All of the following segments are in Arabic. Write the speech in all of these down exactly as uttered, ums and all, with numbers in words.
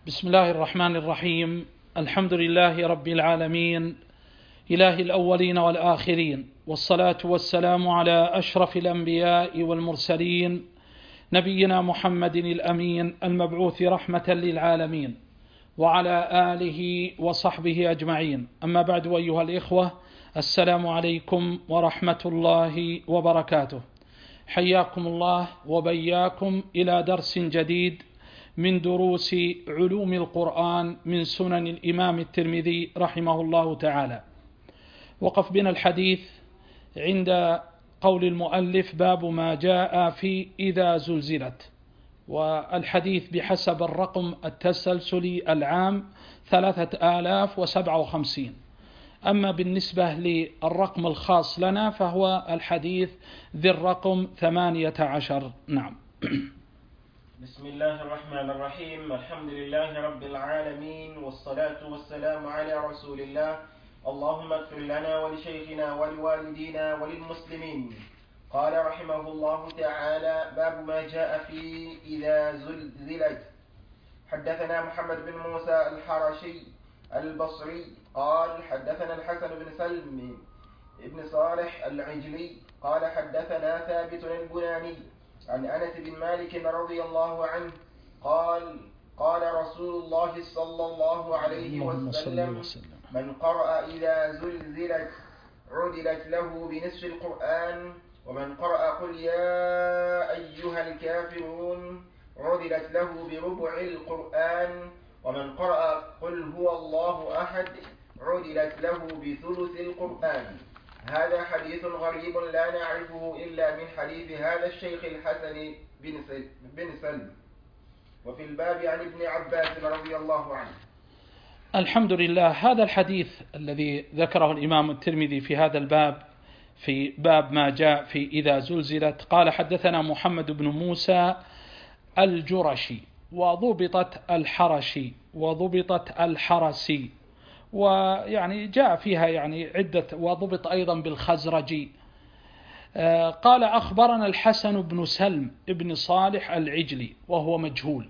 بسم الله الرحمن الرحيم. الحمد لله رب العالمين، إله الأولين والآخرين، والصلاة والسلام على أشرف الأنبياء والمرسلين، نبينا محمد الأمين المبعوث رحمة للعالمين، وعلى آله وصحبه أجمعين. أما بعد، أيها الإخوة، السلام عليكم ورحمة الله وبركاته. حياكم الله وبياكم إلى درس جديد من دروس علوم القرآن من سنن الإمام الترمذي رحمه الله تعالى. وقف بنا الحديث عند قول المؤلف: باب ما جاء في إذا زلزلت، والحديث بحسب الرقم التسلسلي العام ثلاثة آلاف وسبعة وخمسين. أما بالنسبة للرقم الخاص لنا فهو الحديث ذي الرقم ثمانية عشر. نعم. بسم الله الرحمن الرحيم. الحمد لله رب العالمين، والصلاة والسلام على رسول الله. اللهم اغفر لنا ولشيخنا ولوالدينا وللمسلمين. قال رحمه الله تعالى: باب ما جاء في إذا زلزلت. حدثنا محمد بن موسى الحرشي البصري قال حدثنا الحسن بن سلم ابن صالح العجلي قال حدثنا ثابت البناني عن أنس بن مالك رضي الله عنه قال قال رسول الله صلى الله عليه وسلم: من قرأ إذا زلزلت عدلت له بنصف القرآن، ومن قرأ قل يا أيها الكافرون عدلت له بربع القرآن، ومن قرأ قل هو الله أحد عدلت له بثلث القرآن. هذا حديث غريب لا نعرفه إلا من حديث هذا الشيخ الحسن بن سلم. وفي الباب عن ابن عباس رضي الله عنه. الحمد لله. هذا الحديث الذي ذكره الإمام الترمذي في هذا الباب، في باب ما جاء في إذا زلزلت، قال حدثنا محمد بن موسى الجرشي، وضبطت الحرشي، وضبطت الحرسي، ويعني جاء فيها يعني عدة، وضبط أيضا بالخزرجي. قال أخبرنا الحسن بن سلم ابن صالح العجلي، وهو مجهول،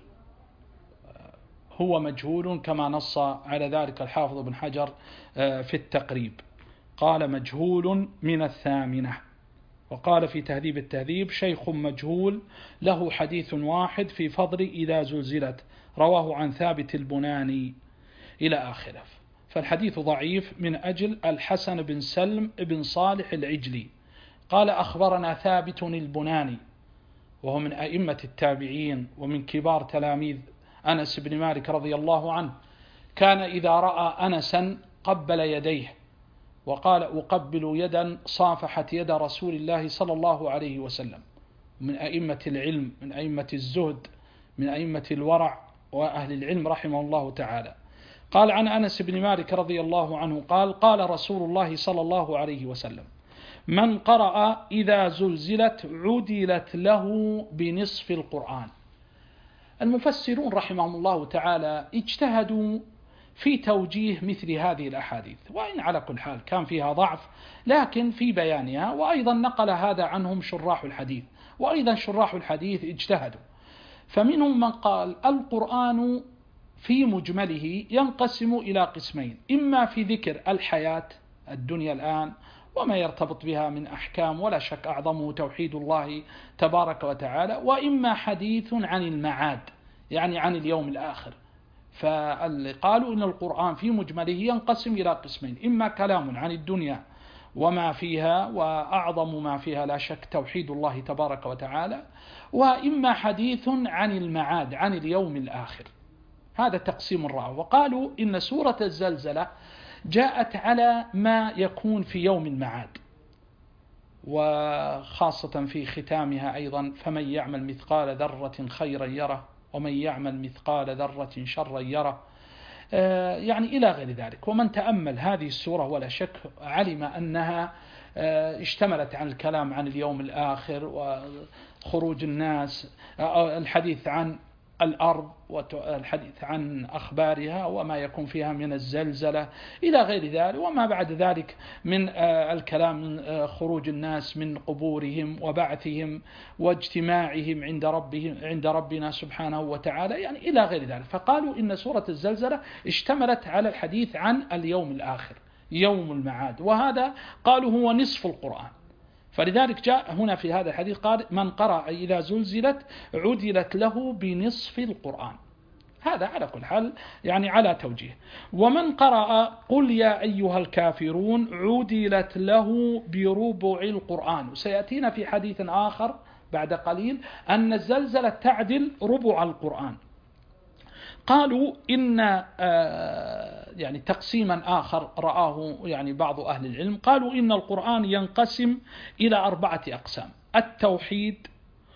هو مجهول كما نص على ذلك الحافظ بن حجر في التقريب، قال مجهول من الثامنة. وقال في تهذيب التهذيب: شيخ مجهول له حديث واحد في فضل إذا زلزلت، رواه عن ثابت البناني، إلى آخره. فالحديث ضعيف من أجل الحسن بن سلم بن صالح العجلي. قال أخبرنا ثابت البناني، وهو من أئمة التابعين ومن كبار تلاميذ أنس بن مالك رضي الله عنه. كان إذا رأى أنسا قبل يديه وقال: أقبل يدا صافحت يد رسول الله صلى الله عليه وسلم. من أئمة العلم، من أئمة الزهد، من أئمة الورع وأهل العلم رحمه الله تعالى. قال عن أنس بن مالك رضي الله عنه قال: قال رسول الله صلى الله عليه وسلم: من قرأ إذا زلزلت عدلت له بنصف القرآن. المفسرون رحمهم الله تعالى اجتهدوا في توجيه مثل هذه الأحاديث، وإن على كل حال كان فيها ضعف، لكن في بيانها. وأيضا نقل هذا عنهم شراح الحديث، وأيضا شراح الحديث اجتهدوا. فمنهم من قال القرآن في مجمله ينقسم إلى قسمين: إما في ذكر الحياة الدنيا الآن وما يرتبط بها من أحكام، ولا شك أعظمه توحيد الله تبارك وتعالى، وإما حديث عن المعاد، يعني عن اليوم الآخر. فقالوا إن القرآن في مجمله ينقسم إلى قسمين: إما كلام عن الدنيا وما فيها، وأعظم ما فيها لا شك توحيد الله تبارك وتعالى، وإما حديث عن المعاد، عن اليوم الآخر. هذا تقسيم الرأي. وقالوا إن سورة الزلزلة جاءت على ما يكون في يوم المعاد، وخاصة في ختامها أيضا: فمن يعمل مثقال ذرة خيرا يره، ومن يعمل مثقال ذرة شرا يره، يعني إلى غير ذلك. ومن تأمل هذه السورة ولا شك علم أنها اشتملت عن الكلام عن اليوم الآخر وخروج الناس، الحديث عن الأرض والحديث عن أخبارها وما يكون فيها من الزلزلة إلى غير ذلك، وما بعد ذلك من الكلام من خروج الناس من قبورهم وبعثهم واجتماعهم عند ربهم عند ربنا سبحانه وتعالى، يعني إلى غير ذلك. فقالوا إن سورة الزلزلة اشتملت على الحديث عن اليوم الآخر، يوم المعاد، وهذا قالوا هو نصف القرآن. فلذلك جاء هنا في هذا الحديث قال من قرأ إذا زلزلت عدلت له بنصف القرآن. هذا على كل حال يعني على توجيه. ومن قرأ قل يا أيها الكافرون عدلت له بربع القرآن. وسيأتينا في حديث آخر بعد قليل أن الزلزلة تعدل ربع القرآن. قالوا إن يعني تقسيما آخر رآه يعني بعض أهل العلم، قالوا إن القرآن ينقسم إلى أربعة أقسام: التوحيد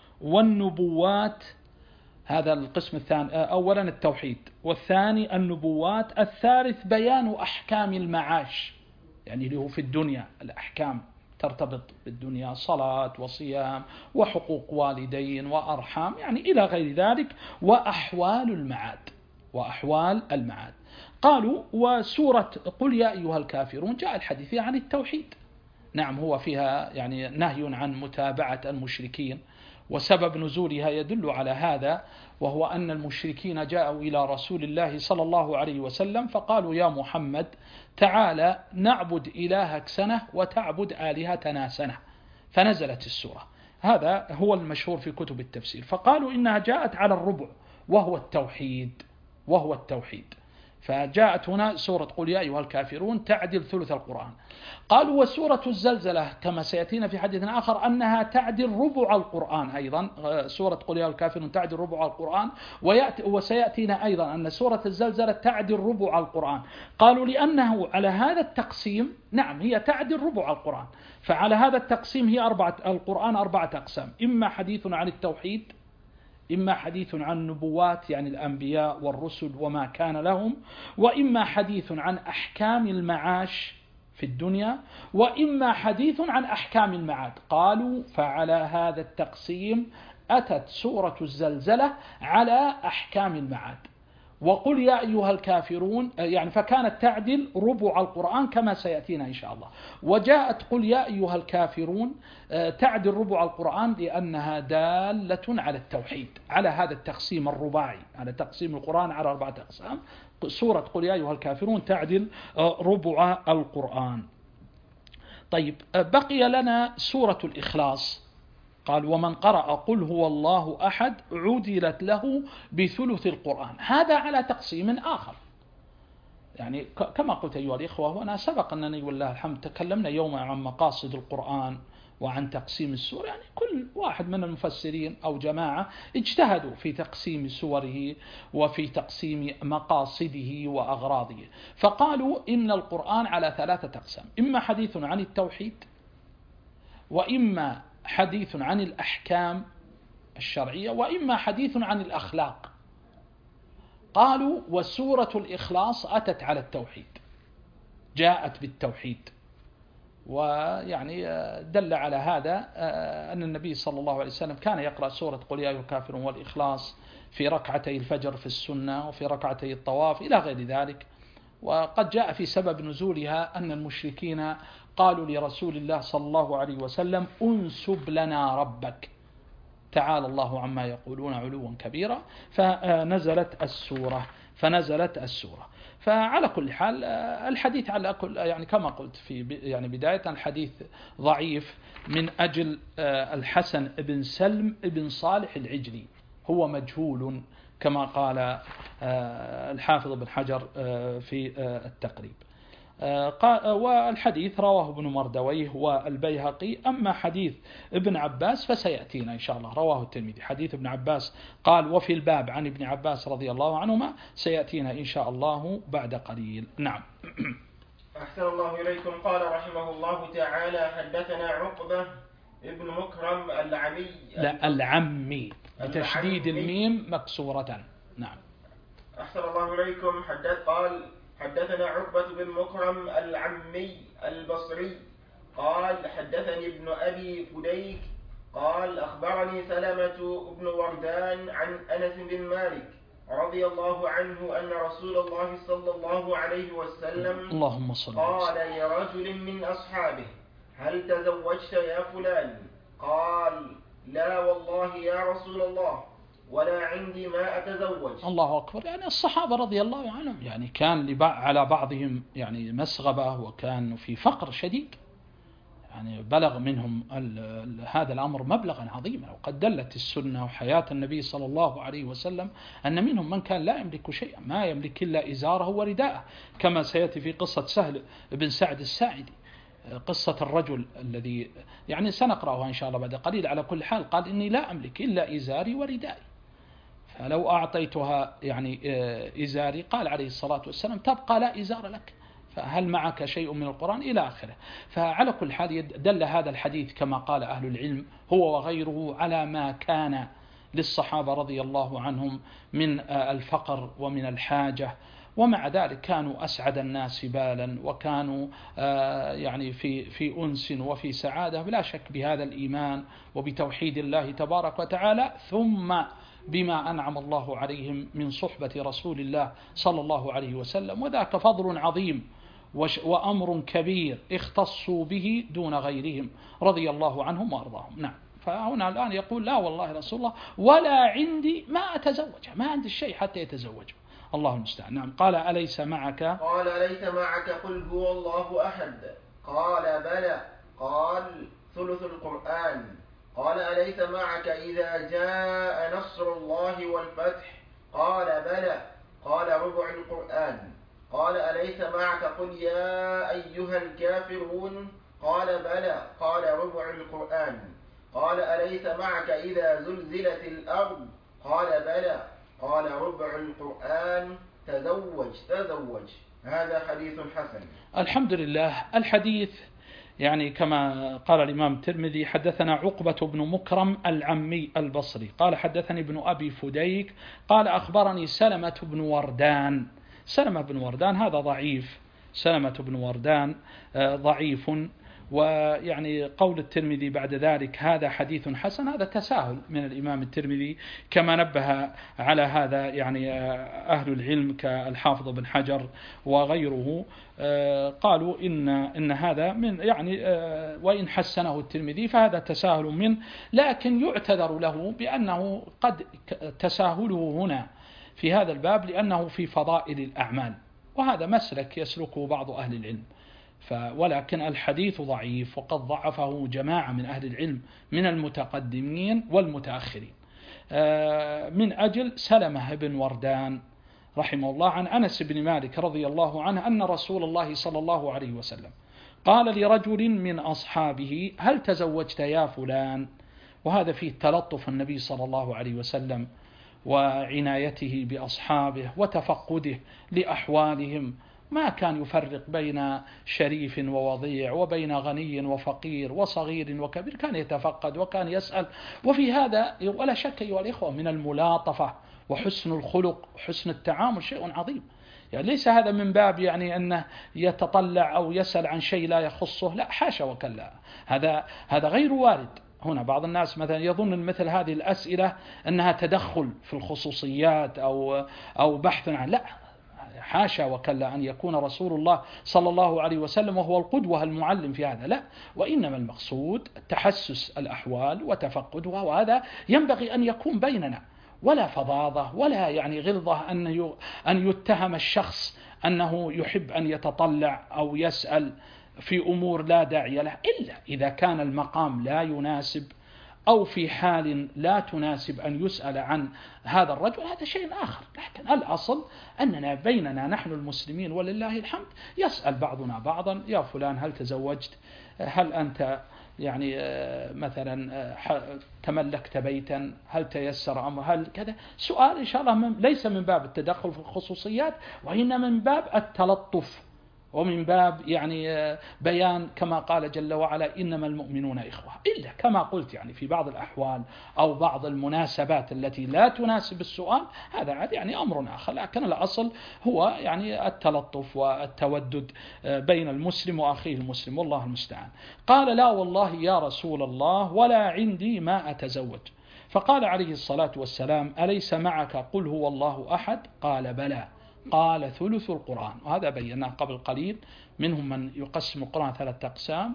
والنبوات، هذا القسم الثاني، أولا التوحيد، والثاني النبوات، الثالث بيان أحكام المعاش، يعني اللي هو في الدنيا الأحكام ترتبط بالدنيا، صلاة وصيام وحقوق والدين وأرحام يعني إلى غير ذلك، وأحوال المعاد وأحوال المعاد. قالوا وسورة قل يا أيها الكافرون جاء الحديث عن التوحيد، نعم هو فيها يعني نهي عن متابعة المشركين، وسبب نزولها يدل على هذا، وهو أن المشركين جاءوا إلى رسول الله صلى الله عليه وسلم فقالوا يا محمد تعالى نعبد إلهك سنة وتعبد آلهتنا سنة، فنزلت السورة. هذا هو المشهور في كتب التفسير. فقالوا إنها جاءت على الربع وهو التوحيد وهو التوحيد فجاءت هنا سورة قل يا أيها الكافرون تعدل ثلث القرآن. قالوا وسورة الزلزلة كما سيأتينا في حديث آخر أنها تعدل ربع القرآن أيضا، سورة قل يا أيها الكافرون تعدل ربع القرآن، ويأتي وسيأتينا أيضا أن سورة الزلزلة تعدل ربع القرآن. قالوا لأنه على هذا التقسيم، نعم هي تعدل ربع القرآن، فعلى هذا التقسيم هي أربعة، القرآن أربعة أقسام: إما حديث عن التوحيد، إما حديث عن النبوات يعني الأنبياء والرسل وما كان لهم، وإما حديث عن أحكام المعاش في الدنيا، وإما حديث عن أحكام المعاد. قالوا فعلى هذا التقسيم أتت سورة الزلزلة على أحكام المعاد. وقل يا أيها الكافرون يعني فكانت تعدل ربع القرآن كما سيأتينا إن شاء الله. وجاءت قل يا أيها الكافرون تعدل ربع القرآن لأنها دالة على التوحيد، على هذا التقسيم الرباعي، على تقسيم القرآن على أربعة أقسام. سورة قل يا أيها الكافرون تعدل ربع القرآن. طيب بقي لنا سورة الإخلاص. قال ومن قرأ قل هو الله أحد عدلت له بثلث القرآن. هذا على تقسيم آخر، يعني كما قلت أيها الإخوة وأنا سبق أنني والله الحمد تكلمنا يوما عن مقاصد القرآن وعن تقسيم السور، يعني كل واحد من المفسرين أو جماعة اجتهدوا في تقسيم سوره وفي تقسيم مقاصده وأغراضه، فقالوا إن القرآن على ثلاثة أقسام: إما حديث عن التوحيد، وإما حديث عن الأحكام الشرعية، وإما حديث عن الأخلاق. قالوا وسورة الإخلاص أتت على التوحيد، جاءت بالتوحيد، ويعني دل على هذا أن النبي صلى الله عليه وسلم كان يقرأ سورة قل يا أيها الكافرون والإخلاص في ركعتي الفجر في السنة وفي ركعتي الطواف إلى غير ذلك. وقد جاء في سبب نزولها أن المشركين قالوا لرسول الله صلى الله عليه وسلم انسب لنا ربك تعالى الله عما يقولون علوا كبيرا، فنزلت السورة فنزلت السورة فعلى كل حال الحديث على كل يعني كما قلت في يعني بداية الحديث ضعيف من أجل الحسن بن سلم بن صالح العجلي، هو مجهول كما قال الحافظ بن حجر في التقريب. والحديث رواه ابن مردويه والبيهقي. أما حديث ابن عباس فسيأتينا إن شاء الله، رواه الترمذي. حديث ابن عباس قال وفي الباب عن ابن عباس رضي الله عنهما، سيأتينا إن شاء الله بعد قليل. نعم. أحسن الله إليكم. قال رحمه الله تعالى حدثنا عقبة ابن مكرم العمي لا العمي بتشديد الميم مكسورة. نعم. أحسن الله إليكم. حدث قال حدثنا عقبة بن مكرم العمي البصري قال حدثني ابن أبي فديك قال أخبرني سلمة بن وردان عن أنس بن مالك رضي الله عنه أن رسول الله صلى الله عليه وسلم اللهم صل قال لرجل من أصحابه هل تزوجت يا فلان؟ قال لا والله يا رسول الله ولا عندي ما أتزوج. الله أكبر. يعني الصحابة رضي الله عنهم يعني كان على بعضهم يعني مسغبة، وكان في فقر شديد، يعني بلغ منهم هذا الأمر مبلغا عظيما. وقد دلت السنة وحياة النبي صلى الله عليه وسلم أن منهم من كان لا يملك شيئا، ما يملك إلا إزاره ورداءه، كما سيأتي في قصة سهل بن سعد الساعدي، قصة الرجل الذي يعني سنقرأها إن شاء الله بعد قليل. على كل حال قال إني لا أملك إلا إزاري وردائي، فلو أعطيتها يعني إزاري قال عليه الصلاة والسلام تبقى لا إزار لك، فهل معك شيء من القرآن إلى آخره. فعلى كل حال دل هذا الحديث كما قال أهل العلم هو وغيره على ما كان للصحابة رضي الله عنهم من الفقر ومن الحاجة، ومع ذلك كانوا أسعد الناس بالا، وكانوا يعني في في أنس وفي سعادة، بلا شك بهذا الإيمان وبتوحيد الله تبارك وتعالى، ثم بما أنعم الله عليهم من صحبة رسول الله صلى الله عليه وسلم. وذاك فضل عظيم وأمر كبير اختصوا به دون غيرهم رضي الله عنهم وأرضاهم. نعم. فهنا الآن يقول لا والله رسول الله ولا عندي ما أتزوج، ما عندي الشيء حتى يتزوج. الله المستعان. نعم. قال أليس معك قال أليس معك قل هو الله أحد؟ قال بلى. قال ثلث القرآن. قال أليس معك إذا جاء نصر الله والفتح؟ قال بلى. قال ربع القرآن. قال أليس معك قل يا أيها الكافرون؟ قال بلى. قال ربع القرآن. قال أليس معك إذا زلزلت الأرض؟ قال بلى. قال ربع القرآن. تزوج تزوج. هذا حديث حسن. الحمد لله. الحديث يعني كما قال الإمام الترمذي حدثنا عقبة بن مكرم العمي البصري قال حدثني ابن أبي فديك قال أخبرني سلمة بن وردان. سلمة بن وردان هذا ضعيف، سلمة بن وردان ضعيف. ويعني قول الترمذي بعد ذلك هذا حديث حسن، هذا تساهل من الإمام الترمذي، كما نبه على هذا يعني أهل العلم كالحافظ بن حجر وغيره، قالوا إن إن هذا من يعني وإن حسنه الترمذي فهذا تساهل منه، لكن يعتذر له بأنه قد تساهله هنا في هذا الباب لأنه في فضائل الأعمال، وهذا مسلك يسلكه بعض أهل العلم. ولكن الحديث ضعيف، وقد ضعفه جماعة من أهل العلم من المتقدمين والمتأخرين، من أجل سلمة بن وردان رحمه الله عن أنس بن مالك رضي الله عنه أن رسول الله صلى الله عليه وسلم قال لرجل من أصحابه هل تزوجت يا فلان؟ وهذا فيه تلطف النبي صلى الله عليه وسلم وعنايته بأصحابه وتفقده لأحوالهم، ما كان يفرق بين شريف ووضيع وبين غني وفقير وصغير وكبير، كان يتفقد وكان يسأل. وفي هذا ولا شك أيها الإخوة من الملاطفة وحسن الخلق وحسن التعامل شيء عظيم. يعني ليس هذا من باب يعني أنه يتطلع أو يسأل عن شيء لا يخصه، لا حاشا وكلا، هذا هذا غير وارد. هنا بعض الناس مثلا يظن مثل هذه الأسئلة أنها تدخل في الخصوصيات أو أو بحث عن، لا حاشا وكلا أن يكون رسول الله صلى الله عليه وسلم وهو القدوة المعلم في هذا، لا، وإنما المقصود تحسس الأحوال وتفقدها، وهذا ينبغي أن يكون بيننا، ولا فظاظة ولا يعني غلظة أن أن يتهم الشخص أنه يحب أن يتطلع أو يسأل في أمور لا داعي له، إلا إذا كان المقام لا يناسب أو في حال لا تناسب أن يسأل عن هذا الرجل، هذا شيء آخر. لكن الأصل أننا بيننا نحن المسلمين ولله الحمد يسأل بعضنا بعضا يا فلان هل تزوجت؟ هل أنت يعني مثلا تملكت بيتا؟ هل تيسر أمر؟ هل كذا؟ سؤال إن شاء الله ليس من باب التدخل في الخصوصيات، وإنما من باب التلطف ومن باب يعني بيان كما قال جل وعلا إنما المؤمنون إخوة، إلا كما قلت يعني في بعض الأحوال أو بعض المناسبات التي لا تناسب السؤال، هذا عاد يعني أمر آخر، لكن الأصل هو يعني التلطف والتودد بين المسلم وأخيه المسلم، والله المستعان. قال لا والله يا رسول الله ولا عندي ما أتزوج. فقال عليه الصلاة والسلام أليس معك قل هو الله أحد؟ قال بلى. قال ثلث القرآن، وهذا بيناه قبل قليل. منهم من يقسم القرآن ثلاثة أقسام: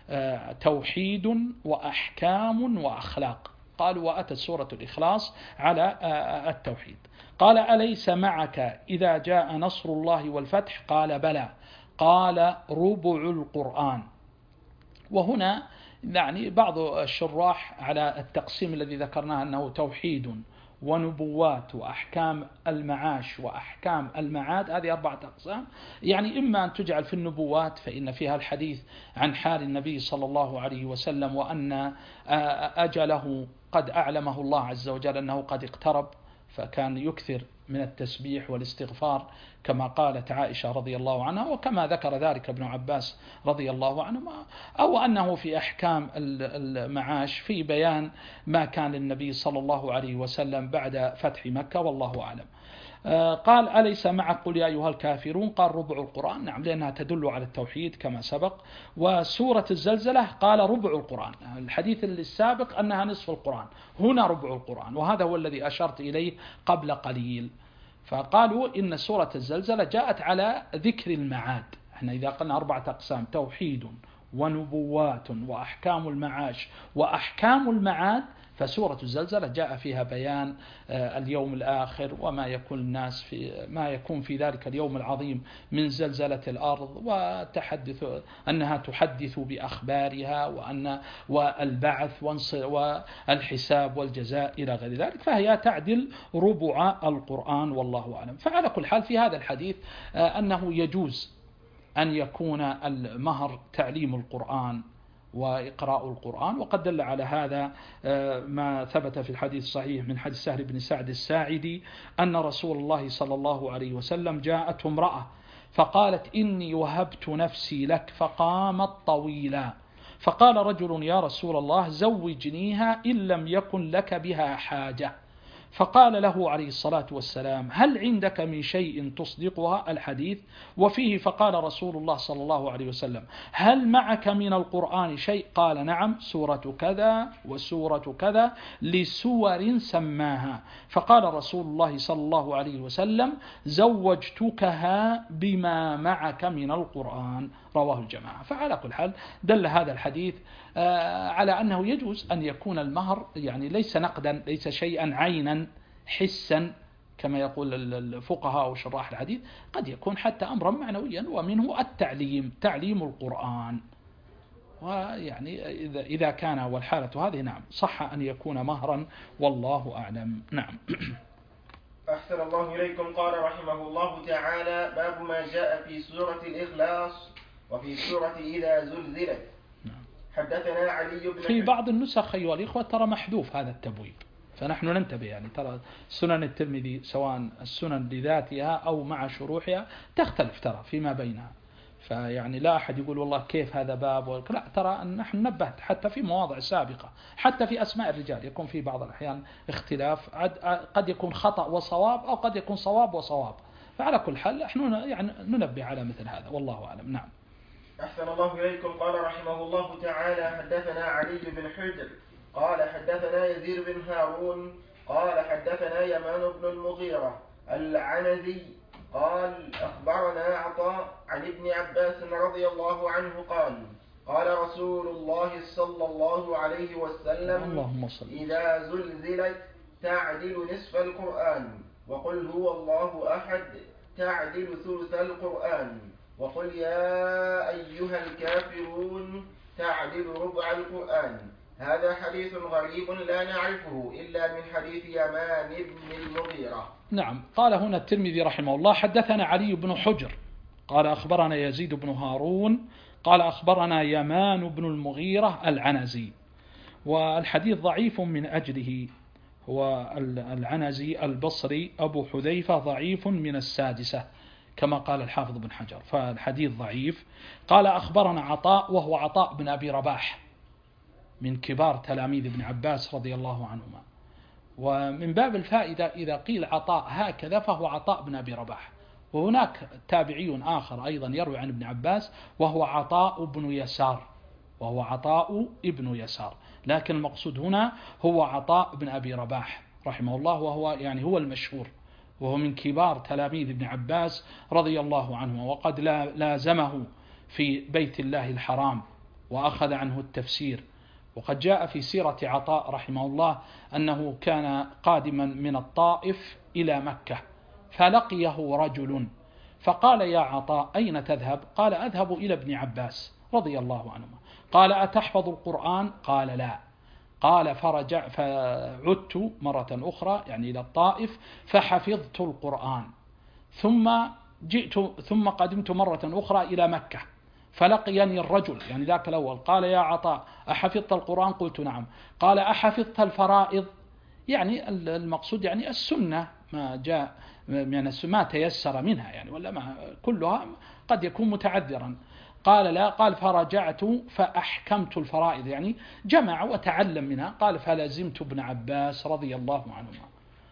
توحيد وأحكام وأخلاق. قالوا وأتت سورة الإخلاص على التوحيد. قال أليس معك إذا جاء نصر الله والفتح؟ قال بلى. قال ربع القرآن. وهنا يعني بعض الشراح على التقسيم الذي ذكرناه أنه توحيد ونبوات وأحكام المعاش وأحكام المعاد، هذه أربعة أقسام. يعني إما أن تجعل في النبوات فإن فيها الحديث عن حال النبي صلى الله عليه وسلم وأن أجله قد أعلمه الله عز وجل أنه قد اقترب، فكان يكثر من التسبيح والاستغفار كما قالت عائشة رضي الله عنها، وكما ذكر ذلك ابن عباس رضي الله عنهما. أو أنه في أحكام المعاش في بيان ما كان للنبي صلى الله عليه وسلم بعد فتح مكة، والله أعلم. قال أليس معك قل يا أيها الكافرون؟ قال ربع القرآن. نعم، لأنها تدل على التوحيد كما سبق. وسورة الزلزلة قال ربع القرآن. الحديث السابق أنها نصف القرآن، هنا ربع القرآن، وهذا هو الذي أشرت إليه قبل قليل. فقالوا إن سورة الزلزلة جاءت على ذكر المعاد. احنا إذا قلنا أربعة أقسام: توحيد ونبوات وأحكام المعاش وأحكام المعاد، فسورة الزلزلة جاء فيها بيان اليوم الآخر وما يكون الناس في ما يكون في ذلك اليوم العظيم من زلزلة الأرض، وتحدث أنها تحدث بأخبارها، وأن والبعث والحساب والجزاء إلى غير ذلك، فهي تعدل ربع القرآن، والله أعلم. فعلى كل حال في هذا الحديث أنه يجوز أن يكون المهر تعليم القرآن وإقراء القرآن، وقد دل على هذا ما ثبت في الحديث الصحيح من حديث سهل بن سعد الساعدي أن رسول الله صلى الله عليه وسلم جاءته امرأة فقالت إني وهبت نفسي لك، فقامت طويلا، فقال رجل يا رسول الله زوجنيها إن لم يكن لك بها حاجة، فقال له عليه الصلاة والسلام هل عندك من شيء تصدقها؟ الحديث. وفيه فقال رسول الله صلى الله عليه وسلم هل معك من القرآن شيء؟ قال نعم، سورة كذا وسورة كذا لسور سماها. فقال رسول الله صلى الله عليه وسلم زوجتكها بما معك من القرآن، رواه الجماعة. فعلى كل حال دل هذا الحديث على أنه يجوز أن يكون المهر يعني ليس نقدا، ليس شيئا عينا حسا كما يقول الفقهاء أو شراح الحديث، قد يكون حتى أمرا معنويا، ومنه التعليم، تعليم القرآن. ويعني إذا إذا كان والحالة هذه نعم صح أن يكون مهرا، والله أعلم. نعم. أحسن الله إليكم. قال رحمه الله تعالى باب ما جاء في سورة الإخلاص وفي سورة إذا زلزلت. حدثنا علي بن في بعض النسخ أيها الإخوة ترى محذوف هذا التبويب، فنحن ننتبه. يعني ترى سنن الترمذي سواء السنن لذاتها أو مع شروحها تختلف ترى فيما بينها، فيعني لا أحد يقول والله كيف هذا باب، لا، ترى أن نحن نبهت حتى في مواضع سابقة، حتى في أسماء الرجال يكون في بعض الأحيان اختلاف، قد يكون خطأ وصواب أو قد يكون صواب وصواب، فعلى كل حال نحن يعني ننبه على مثل هذا، والله أعلم. نعم. أحسن الله إليكم. قال رحمه الله تعالى حدثنا علي بن حجر قال حدثنا يزيد بن هارون قال حدثنا يمان بن المغيرة العنزي قال أخبرنا عطاء عن ابن عباس رضي الله عنه قال قال رسول الله صلى الله عليه وسلم إذا زلزلت تعدل نصف القرآن، وقل هو الله أحد تعدل ثلث القرآن، وقل يا أيها الكافرون تعدل ربع القرآن. هذا حديث غريب لا نعرفه إلا من حديث يمان بن المغيرة. نعم. قال هنا الترمذي رحمه الله حدثنا علي بن حجر قال أخبرنا يزيد بن هارون قال أخبرنا يمان بن المغيرة العنزي، والحديث ضعيف من أجله، هو العنزي البصري أبو حذيفة ضعيف من السادسة كما قال الحافظ بن حجر، فالحديث ضعيف. قال أخبرنا عطاء وهو عطاء بن أبي رباح من كبار تلاميذ ابن عباس رضي الله عنهما. ومن باب الفائدة إذا قيل عطاء هكذا فهو عطاء بن أبي رباح. وهناك تابعي آخر أيضا يروي عن ابن عباس وهو عطاء بن يسار وهو عطاء ابن يسار، لكن المقصود هنا هو عطاء بن أبي رباح رحمه الله، وهو يعني هو المشهور، وهو من كبار تلاميذ ابن عباس رضي الله عنه، وقد لازمه في بيت الله الحرام وأخذ عنه التفسير. وقد جاء في سيرة عطاء رحمه الله أنه كان قادما من الطائف إلى مكة فلقيه رجل فقال: يا عطاء أين تذهب؟ قال: أذهب إلى ابن عباس رضي الله عنهما. قال: أتحفظ القرآن؟ قال: لا. قال: فرجع فعدت مرة أخرى يعني إلى الطائف فحفظت القرآن، ثم جئت ثم قدمت مرة أخرى إلى مكة فلقيني الرجل يعني ذاك الأول قال: يا عطاء أحفظت القرآن؟ قلت: نعم. قال: أحفظت الفرائض؟ يعني المقصود يعني السنة ما جاء يعني ما تيسر منها يعني، ولا ما كلها قد يكون متعذرا. قال: لا. قال: فرجعت فأحكمت الفرائض يعني جمع وتعلم منها. قال: فلزمت ابن عباس رضي الله عنهما،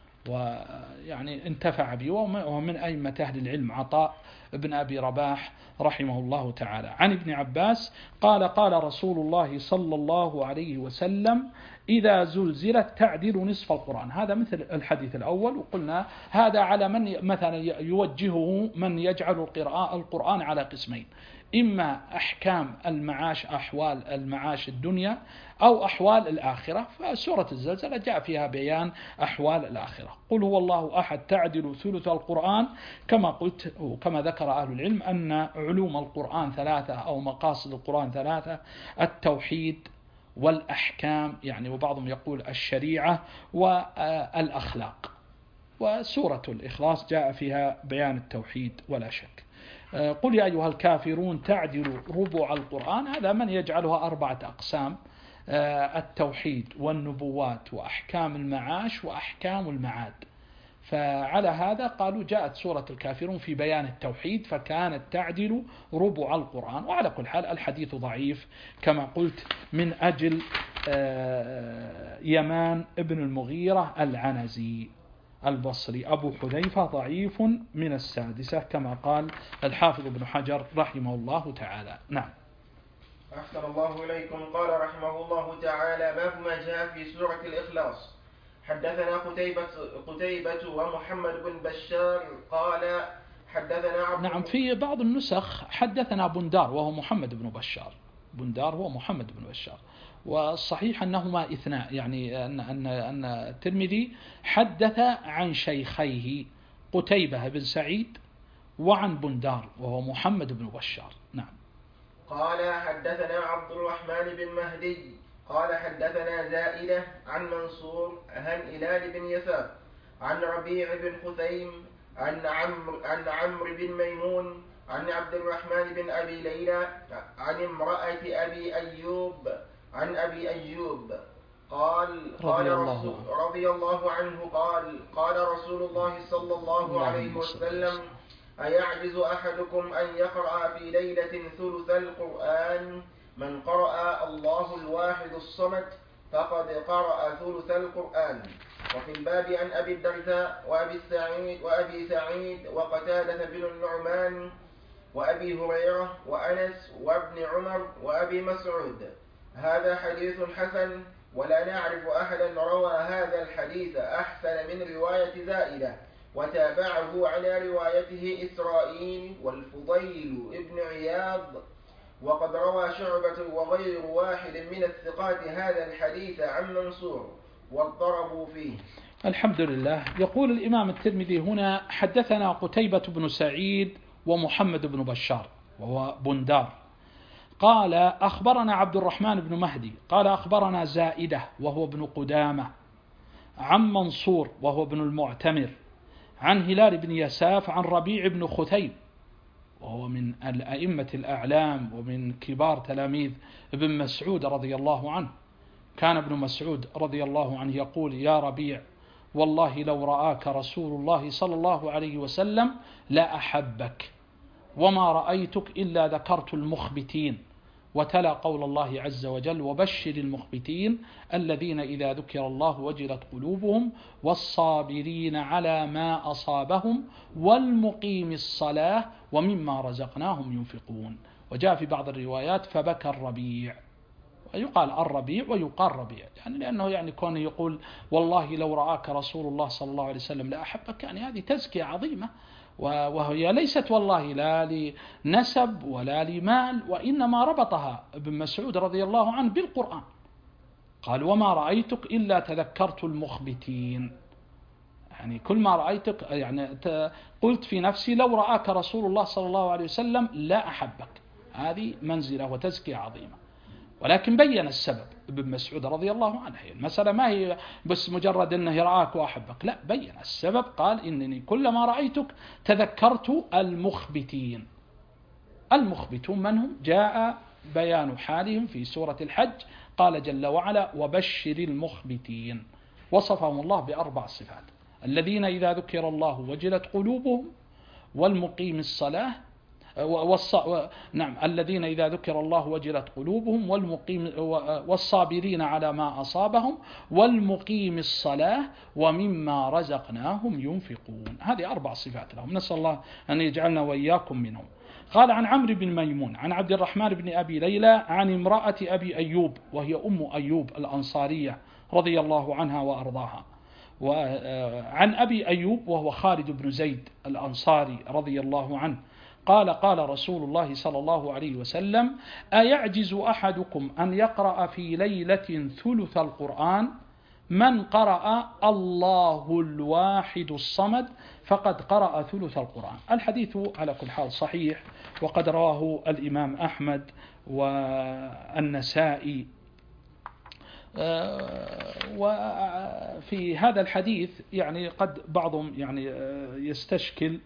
ويعني انتفع به، ومن أئمة أهل العلم عطاء ابن أبي رباح رحمه الله تعالى. عن ابن عباس قال: قال رسول الله صلى الله عليه وسلم: إذا زلزلت تعدل نصف القرآن. هذا مثل الحديث الأول، وقلنا هذا على من مثلا يوجهه من يجعل القرآن على قسمين: إما أحكام المعاش أحوال المعاش الدنيا أو أحوال الآخرة. فسورة الزلزلة جاء فيها بيان أحوال الآخرة. قل هو الله أحد تعدل ثلث القرآن. كما قلت وكما ذكر أهل العلم أن علوم القرآن ثلاثة أو مقاصد القرآن ثلاثة: التوحيد والأحكام يعني وبعضهم يقول الشريعة والأخلاق. وسورة الإخلاص جاء فيها بيان التوحيد ولا شك. قل يا أيها الكافرون تعدل ربع القرآن. هذا من يجعلها أربعة أقسام: التوحيد والنبوات وأحكام المعاش وأحكام المعاد. فعلى هذا قالوا جاءت سورة الكافرون في بيان التوحيد فكانت تعدل ربع القرآن. وعلى كل حال الحديث ضعيف كما قلت من أجل يمان ابن المغيرة العنزي البصري. أبو حذيفة ضعيف من السادسة كما قال الحافظ ابن حجر رحمه الله تعالى. نعم. أحسن الله إليكم. قال رحمه الله تعالى: باب ما جاء في سورة الإخلاص. حدثنا قتيبة, قتيبة ومحمد بن بشار قال حدثنا عبد. نعم، في بعض النسخ حدثنا بندار وهو محمد بن بشار. بندار هو محمد بن بشار، والصحيح أنهما اثناء يعني أن أن أن الترمذي حدث عن شيخيه قتيبة بن سعيد وعن بندار وهو محمد بن بشار. نعم. قال حدثنا عبد الرحمن بن مهدي قال حدثنا زائدة عن منصور عن هلال بن يسار عن ربيع بن خثيم عن عمرو عن عمرو بن ميمون عن عبد الرحمن بن أبي ليلى عن امرأة أبي أيوب عن أبي أيوب قال قال رسول رضي الله عنه قال قال رسول الله صلى الله عليه وسلم: أيعجز أحدكم أن يقرأ في ليلة ثلث القرآن؟ من قرأ الله الواحد الصمد فقد قرأ ثلث القرآن. وفي الباب عن أبي الدرداء وأبي سعيد وأبي سعيد وقتادة بن النعمان وأبي هريرة وأنس وابن عمر وأبي مسعود. هذا حديث حسن، ولا نعرف أحدا روى هذا الحديث أحسن من رواية زائدة، وتابعه على روايته إسرائيل والفضيل ابن عياض. وقد روى شعبة وغير واحد من الثقات هذا الحديث عن منصور واضطربوا فيه. الحمد لله. يقول الإمام الترمذي هنا: حدثنا قتيبة بن سعيد ومحمد بن بشار وهو بندار قال أخبرنا عبد الرحمن بن مهدي قال أخبرنا زائدة وهو ابن قدامة عن منصور وهو ابن المعتمر عن هلال بن يساف عن ربيع بن خثيم وهو من الأئمة الأعلام ومن كبار تلاميذ ابن مسعود رضي الله عنه. كان ابن مسعود رضي الله عنه يقول: يا ربيع والله لو رآك رسول الله صلى الله عليه وسلم لا أحبك، وما رأيتك إلا ذكرت المخبتين، وتلا قول الله عز وجل: وبشر المخبتين الذين إذا ذكر الله وجلت قلوبهم والصابرين على ما أصابهم والمقيم الصلاة ومما رزقناهم ينفقون. وجاء في بعض الروايات: فبكى الربيع، ويقال الربيع ويقال ربيع، يعني لأنه يعني كونه يقول والله لو رآك رسول الله صلى الله عليه وسلم لا أحبك، يعني هذه تزكية عظيمة، وهي ليست والله لا لنسب ولا لمال، وإنما ربطها ابن مسعود رضي الله عنه بالقرآن، قال: وما رأيتك إلا تذكرت المخبتين، يعني كل ما رأيتك يعني قلت في نفسي لو رآك رسول الله صلى الله عليه وسلم لا أحبك. هذه منزلة وتزكية عظيمة. ولكن بين السبب ابن مسعود رضي الله عنه، المسألة ما هي بس مجرد أنه رآك وأحبك، لا، بين السبب، قال: إنني كلما رأيتك تذكرت المخبتين. المخبتون من هم؟ جاء بيان حالهم في سورة الحج، قال جل وعلا: وبشر المخبتين، وصفهم الله بأربع صفات: الذين إذا ذكر الله وجلت قلوبهم، والمقيم الصلاة والص... نعم الذين إذا ذكر الله وجلت قلوبهم، والمقيم والصابرين على ما أصابهم، والمقيم الصلاة ومما رزقناهم ينفقون. هذه أربع صفات لهم، نسأل الله أن يجعلنا وإياكم منهم. قال: عن عمرو بن ميمون عن عبد الرحمن بن أبي ليلى عن امرأة أبي أيوب، وهي أم أيوب الأنصارية رضي الله عنها وأرضاها، وعن أبي أيوب وهو خالد بن زيد الأنصاري رضي الله عنه قال: قال رسول الله صلى الله عليه وسلم: أيعجز أحدكم أن يقرأ في ليلة ثلث القرآن؟ من قرأ الله الواحد الصمد فقد قرأ ثلث القرآن. الحديث على كل حال صحيح، وقد رواه الإمام أحمد والنسائي. وفي هذا الحديث يعني قد بعضهم يعني يستشكل،